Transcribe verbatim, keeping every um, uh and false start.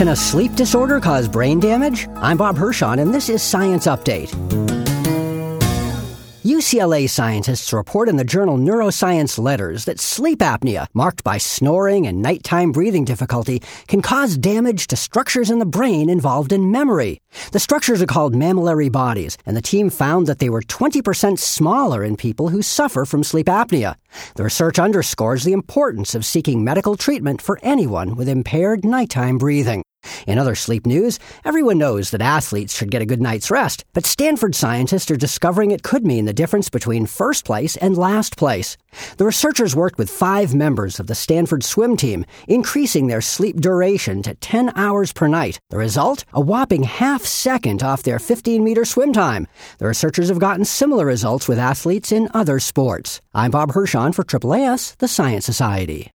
Can a sleep disorder cause brain damage? I'm Bob Hirschon, and this is Science Update. U C L A scientists report in the journal Neuroscience Letters that sleep apnea, marked by snoring and nighttime breathing difficulty, can cause damage to structures in the brain involved in memory. The structures are called mammillary bodies, and the team found that they were twenty percent smaller in people who suffer from sleep apnea. The research underscores the importance of seeking medical treatment for anyone with impaired nighttime breathing. In other sleep news, everyone knows that athletes should get a good night's rest, but Stanford scientists are discovering it could mean the difference between first place and last place. The researchers worked with five members of the Stanford swim team, increasing their sleep duration to ten hours per night. The result? A whopping half second off their fifteen-meter swim time. The researchers have gotten similar results with athletes in other sports. I'm Bob Hirschon for A A A S, the Science Society.